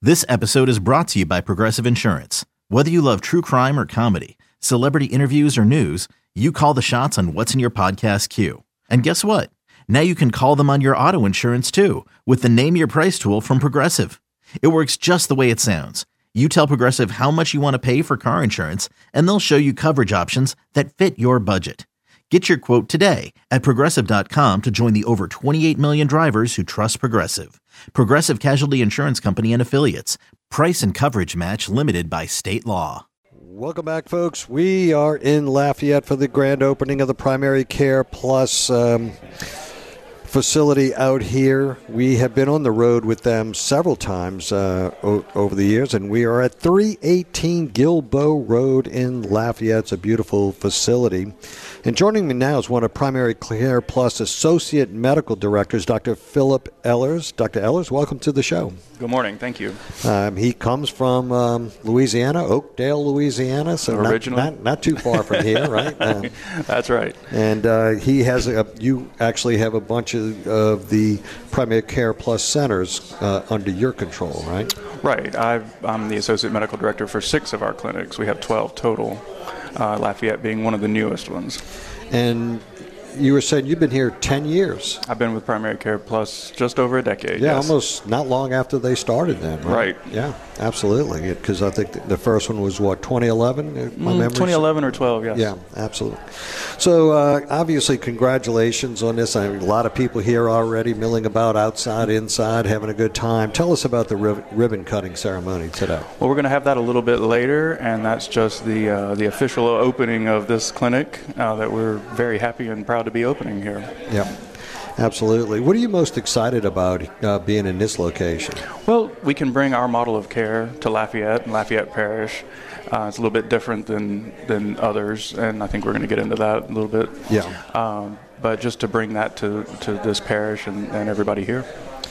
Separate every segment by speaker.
Speaker 1: This episode is brought to you by Progressive Insurance. Whether you love true crime or comedy, celebrity interviews or news, you call the shots on what's in your podcast queue. And guess what? Now you can call them on your auto insurance too with the Name Your Price tool from Progressive. It works just the way it sounds. You tell Progressive how much you want to pay for car insurance, and they'll show you coverage options that fit your budget. Get your quote today at Progressive.com to join the over 28 million drivers who trust Progressive. Progressive Casualty Insurance Company and Affiliates. Price and coverage match limited by state law.
Speaker 2: Welcome back, folks. We are in Lafayette for the grand opening of the Primary Care Plus facility out here. We have been on the road with them several times over the years, and we are at 318 Gilboa Road in Lafayette. It's a beautiful facility. And joining me now is one of Primary Care Plus Associate Medical Directors, Dr. Philip Ehlers. Dr. Ehlers, welcome to the show.
Speaker 3: Good morning. Thank you.
Speaker 2: He comes from Louisiana, Oakdale, Louisiana, so not too far from here, right?
Speaker 3: That's right.
Speaker 2: And he has you actually have a bunch of the Primary Care Plus centers under your control, right?
Speaker 3: Right. I'm the Associate Medical Director for 6 of our clinics. We have 12 total, Lafayette being one of the newest ones. And
Speaker 2: you were saying you've been here 10 years.
Speaker 3: I've been with Primary Care Plus just over a decade.
Speaker 2: Yeah,
Speaker 3: yes.
Speaker 2: Almost not long after they started then, right? Yeah, absolutely. Because I think the first one was, 2011?
Speaker 3: 2011 or 12, yes.
Speaker 2: Yeah, absolutely. So, obviously, congratulations on this. I mean, a lot of people here already milling about outside, inside, having a good time. Tell us about the ribbon-cutting ceremony today.
Speaker 3: Well, we're going to have that a little bit later, and that's just the official opening of this clinic that we're very happy and proud to be opening here.
Speaker 2: Yeah, absolutely. What are you most excited about being in this location?
Speaker 3: Well, we can bring our model of care to Lafayette and Lafayette Parish. It's a little bit different than others, and I think we're going to get into that a little bit.
Speaker 2: Yeah.
Speaker 3: But just to bring that to this parish and everybody here.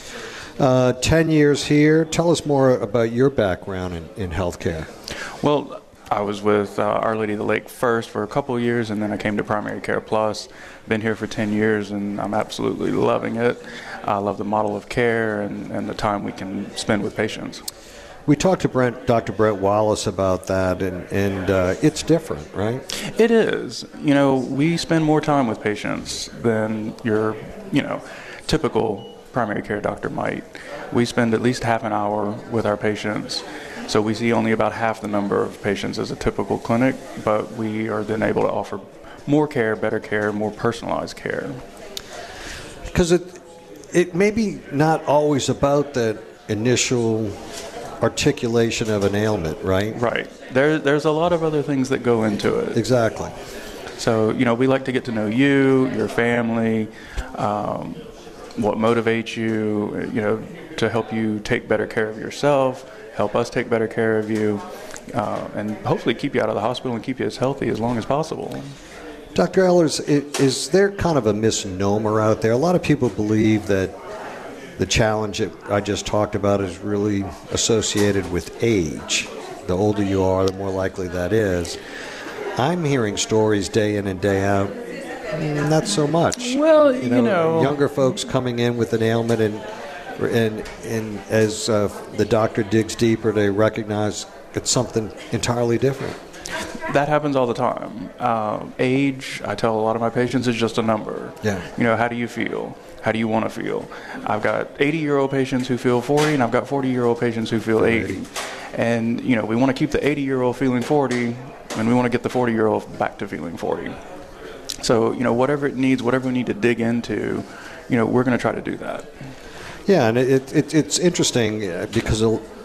Speaker 2: 10 years here. Tell us more about your background in healthcare.
Speaker 3: Well, I was with Our Lady of the Lake first for a couple of years, and then I came to Primary Care Plus. Been here for 10 years, and I'm absolutely loving it. I love the model of care and the time we can spend with patients.
Speaker 2: We talked to Dr. Brett Wallace about that, and it's different, right?
Speaker 3: It is. We spend more time with patients than your, typical primary care doctor might. We spend at least half an hour with our patients. So we see only about half the number of patients as a typical clinic, but we are then able to offer more care, better care, more personalized care.
Speaker 2: Because it may be not always about that initial articulation of an ailment, right?
Speaker 3: Right. There's a lot of other things that go into it.
Speaker 2: Exactly.
Speaker 3: So, we like to get to know you, your family, what motivates you, to help you take better care of yourself, help us take better care of you, and hopefully keep you out of the hospital and keep you as healthy as long as possible.
Speaker 2: Dr. Ehlers, is there kind of a misnomer out there? A lot of people believe that the challenge that I just talked about is really associated with age. The older you are, the more likely that is. I'm hearing stories day in and day out, not so much.
Speaker 3: Well,
Speaker 2: younger folks coming in with an ailment and as the doctor digs deeper, they recognize it's something entirely different.
Speaker 3: That happens all the time. Age, I tell a lot of my patients, is just a number.
Speaker 2: Yeah.
Speaker 3: How do you feel? How do you want to feel? I've got 80-year-old patients who feel 40, and I've got 40-year-old patients who feel 80. And, we want to keep the 80-year-old feeling 40, and we want to get the 40-year-old back to feeling 40. So, whatever it needs, whatever we need to dig into, we're going to try to do that.
Speaker 2: Yeah, and it's interesting because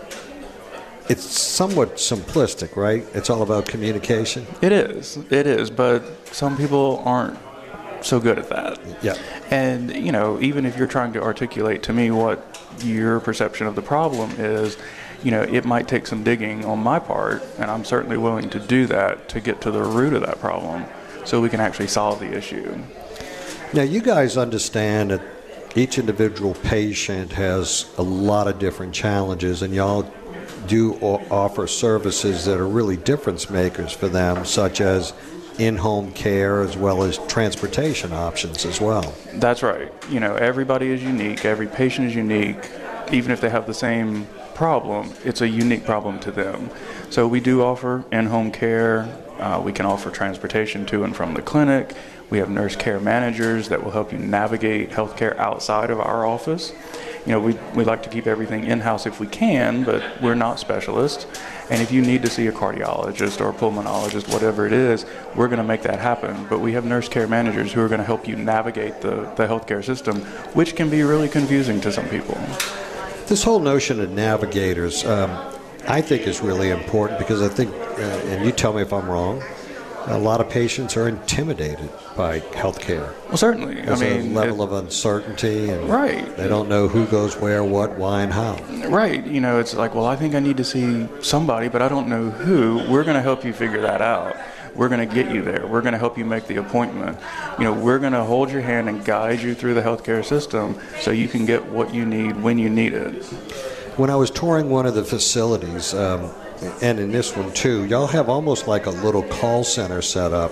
Speaker 2: it's somewhat simplistic, right? It's all about communication.
Speaker 3: It is, but some people aren't so good at that.
Speaker 2: Yeah.
Speaker 3: And, even if you're trying to articulate to me what your perception of the problem is, it might take some digging on my part, and I'm certainly willing to do that to get to the root of that problem so we can actually solve the issue.
Speaker 2: Now, you guys understand that each individual patient has a lot of different challenges, and y'all do offer services that are really difference makers for them, such as in-home care as well as transportation options as well.
Speaker 3: That's right. Everybody is unique. Every patient is unique. Even if they have the same problem, it's a unique problem to them. So we do offer in-home care. We can offer transportation to and from the clinic. We have nurse care managers that will help you navigate healthcare outside of our office. You know, we like to keep everything in-house if we can, but we're not specialists. And if you need to see a cardiologist or a pulmonologist, whatever it is, we're going to make that happen. But we have nurse care managers who are going to help you navigate the healthcare system, which can be really confusing to some people.
Speaker 2: This whole notion of navigators, I think is really important because I think, and you tell me if I'm wrong, a lot of patients are intimidated by healthcare.
Speaker 3: Well, certainly.
Speaker 2: There's a level of uncertainty, and
Speaker 3: right.
Speaker 2: They don't know who goes where, what, why, and how.
Speaker 3: Right. You know, it's like, well, I think I need to see somebody, but I don't know who. We're going to help you figure that out. We're going to get you there. We're going to help you make the appointment. You know, we're going to hold your hand and guide you through the healthcare system so you can get what you need when you need it.
Speaker 2: When I was touring one of the facilities, and in this one too, y'all have almost like a little call center set up.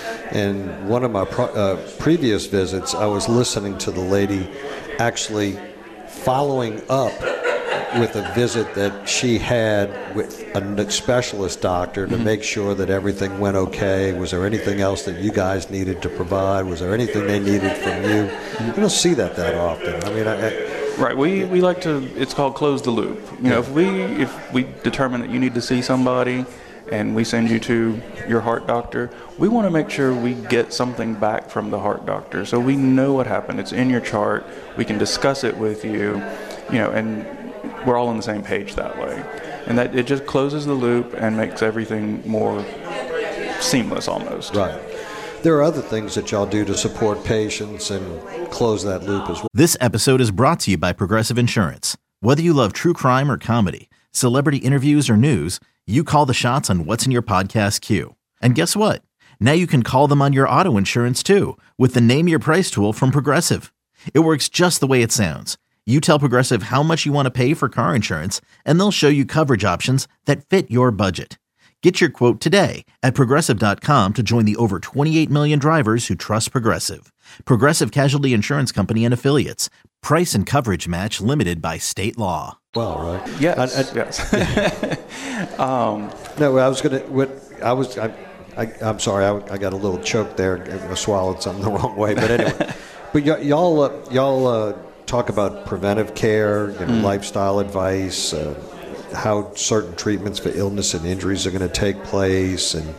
Speaker 2: And one of my previous visits, I was listening to the lady actually following up with a visit that she had with a specialist doctor to make sure that everything went okay. Was there anything else that you guys needed to provide? Was there anything they needed from you? You don't see that often. I mean,
Speaker 3: right. We like to. It's called close the loop. You know, if we determine that you need to see somebody, and we send you to your heart doctor, we want to make sure we get something back from the heart doctor, so we know what happened. It's in your chart. We can discuss it with you. You know, and we're all on the same page that way, and that it just closes the loop and makes everything more seamless almost.
Speaker 2: Right. There are other things that y'all do to support patients and close that loop as well.
Speaker 1: This episode is brought to you by Progressive Insurance. Whether you love true crime or comedy, celebrity interviews or news, you call the shots on what's in your podcast queue. And guess what? Now you can call them on your auto insurance too with the Name Your Price tool from Progressive. It works just the way it sounds. You tell Progressive how much you want to pay for car insurance, and they'll show you coverage options that fit your budget. Get your quote today at Progressive.com to join the over 28 million drivers who trust Progressive. Progressive Casualty Insurance Company and Affiliates. Price and coverage match limited by state law.
Speaker 2: Well, right?
Speaker 3: Yes.
Speaker 2: Yes. No, I was going to. I'm sorry. I got a little choked there. I swallowed something the wrong way. But anyway, but y'all talk about preventive care, lifestyle advice. How certain treatments for illness and injuries are going to take place, and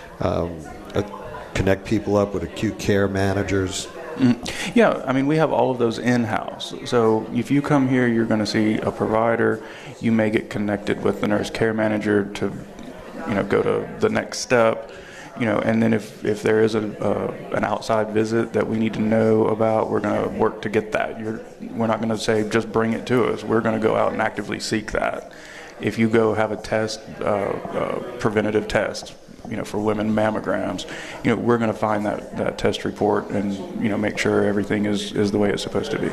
Speaker 2: connect people up with acute care managers.
Speaker 3: Yeah, I mean, we have all of those in-house. So if you come here, you're going to see a provider. You may get connected with the nurse care manager to, go to the next step. And then if there is an outside visit that we need to know about, we're going to work to get that. We're not going to say, just bring it to us. We're going to go out and actively seek that. If you go have a test, preventative test, for women mammograms, we're going to find that test report and, make sure everything is the way it's supposed to be.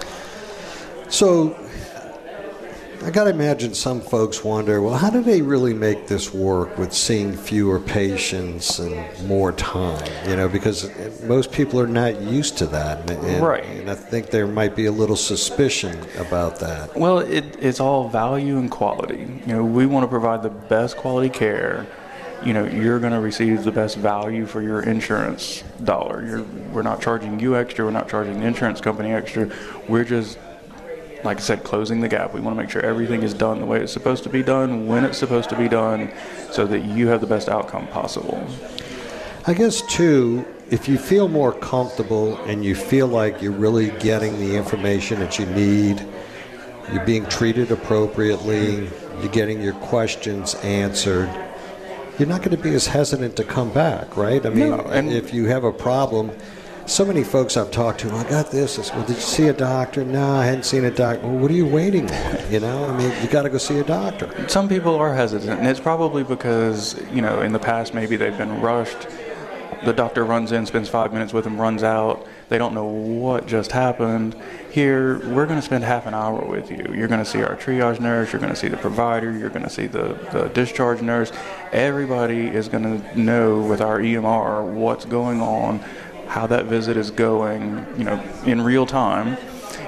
Speaker 2: So I got to imagine some folks wonder, well, how do they really make this work with seeing fewer patients and more time? Because most people are not used to that.
Speaker 3: Right.
Speaker 2: And I think there might be a little suspicion about that.
Speaker 3: Well, it's all value and quality. We want to provide the best quality care. You're going to receive the best value for your insurance dollar. We're not charging you extra. We're not charging the insurance company extra. We're just, like I said, closing the gap. We want to make sure everything is done the way it's supposed to be done, when it's supposed to be done, so that you have the best outcome possible.
Speaker 2: I guess, too, if you feel more comfortable and you feel like you're really getting the information that you need, you're being treated appropriately, you're getting your questions answered, you're not going to be as hesitant to come back, right? I mean, if you have a problem, so many folks I've talked to, I got this. I said, well, did you see a doctor? No, I hadn't seen a doctor. Well, what are you waiting on? You got to go see a doctor.
Speaker 3: Some people are hesitant, and it's probably because, in the past maybe they've been rushed. The doctor runs in, spends 5 minutes with them, runs out. They don't know what just happened. Here, we're going to spend half an hour with you. You're going to see our triage nurse. You're going to see the provider. You're going to see the discharge nurse. Everybody is going to know with our EMR what's going on, how that visit is going, in real time.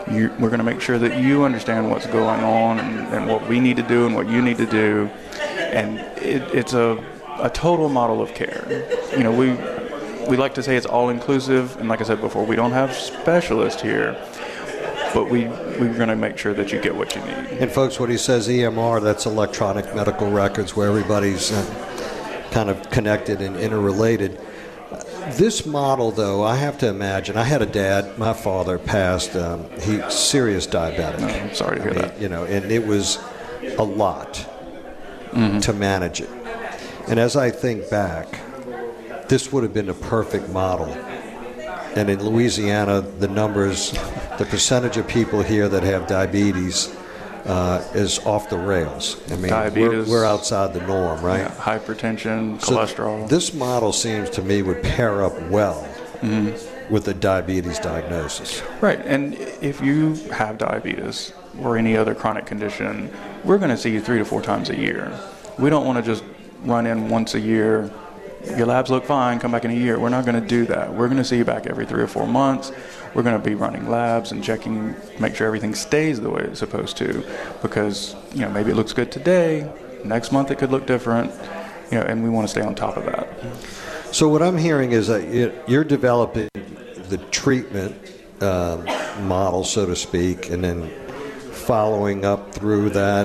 Speaker 3: We're going to make sure that you understand what's going on and what we need to do and what you need to do. And it's a total model of care. You know, we like to say it's all-inclusive, and like I said before, we don't have specialists here, but we're going to make sure that you get what you need.
Speaker 2: And folks, what he says, EMR, that's electronic medical records, where everybody's kind of connected and interrelated. This model, though, I have to imagine, I had a dad, my father passed, he's serious diabetic.
Speaker 3: No, I'm sorry to hear that.
Speaker 2: You know, and it was a lot to manage it. And as I think back, this would have been a perfect model. And in Louisiana, the numbers, the percentage of people here that have diabetes is off the rails. I mean, we're outside the norm, right?
Speaker 3: Yeah, hypertension, cholesterol.
Speaker 2: So this model seems to me would pair up well with the diabetes diagnosis.
Speaker 3: Right, and if you have diabetes or any other chronic condition, we're going to see you 3 to 4 times a year. We don't want to just run in once a year. Your labs look fine, come back in a year. We're not going to do that. We're going to see you back every 3 or 4 months. We're going to be running labs and checking, make sure everything stays the way it's supposed to, because, you know, maybe it looks good today, next month it could look different, you know, and we want to stay on top of that.
Speaker 2: So what I'm hearing is that you're developing the treatment model, so to speak, and then following up through that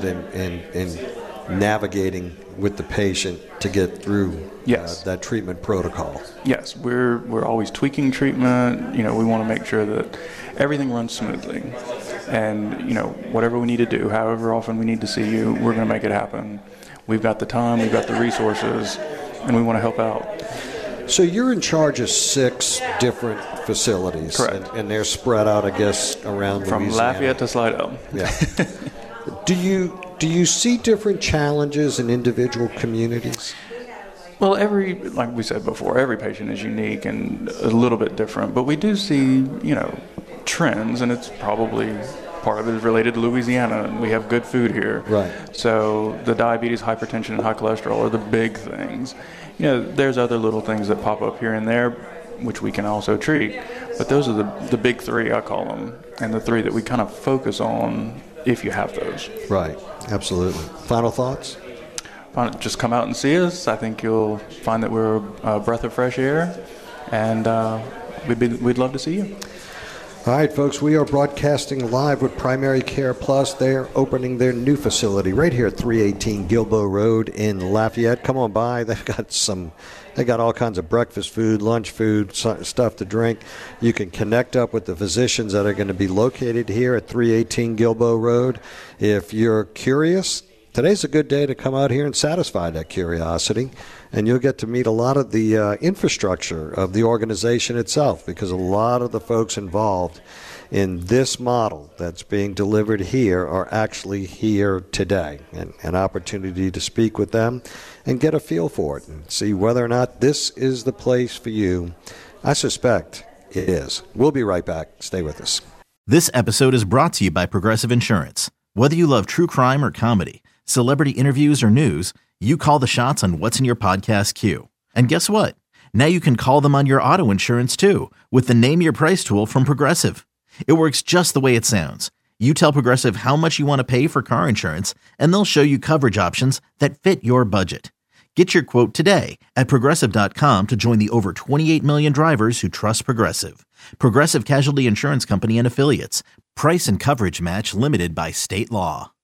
Speaker 2: and navigating with the patient to get through that treatment protocol.
Speaker 3: Yes, we're always tweaking treatment. You know, we want to make sure that everything runs smoothly. And, you know, whatever we need to do, however often we need to see you, we're going to make it happen. We've got the time, we've got the resources, and we want to help out.
Speaker 2: So you're in charge of 6 different facilities.
Speaker 3: Correct.
Speaker 2: And they're spread out, I guess, around
Speaker 3: From
Speaker 2: Louisiana.
Speaker 3: Lafayette to Slidell.
Speaker 2: Yeah. Do you see different challenges in individual communities?
Speaker 3: Well, like we said before, every patient is unique and a little bit different, but we do see, you know, trends, and it's probably part of it is related to Louisiana, and we have good food here.
Speaker 2: Right.
Speaker 3: So the diabetes, hypertension, and high cholesterol are the big things. You know, there's other little things that pop up here and there, which we can also treat, but those are the big 3, I call them, and the 3 that we kind of focus on if you have those.
Speaker 2: Right, absolutely. Final thoughts?
Speaker 3: Just come out and see us. I think you'll find that we're a breath of fresh air, and we'd love to see you.
Speaker 2: All right, folks, we are broadcasting live with Primary Care Plus. They're opening their new facility right here at 318 Gilboa Road in Lafayette. Come on by. They got all kinds of breakfast food, lunch food, stuff to drink. You can connect up with the physicians that are going to be located here at 318 Gilboa Road. If you're curious, today's a good day to come out here and satisfy that curiosity, and you'll get to meet a lot of the infrastructure of the organization itself, because a lot of the folks involved in this model that's being delivered here are actually here today, and an opportunity to speak with them and get a feel for it and see whether or not this is the place for you. I suspect it is. We'll be right back. Stay with us.
Speaker 1: This episode is brought to you by Progressive Insurance. Whether you love true crime or comedy, celebrity interviews or news, you call the shots on what's in your podcast queue. And guess what? Now you can call them on your auto insurance too with the Name Your Price tool from Progressive. It works just the way it sounds. You tell Progressive how much you want to pay for car insurance, and they'll show you coverage options that fit your budget. Get your quote today at Progressive.com to join the over 28 million drivers who trust Progressive. Progressive Casualty Insurance Company and Affiliates. Price and coverage match limited by state law.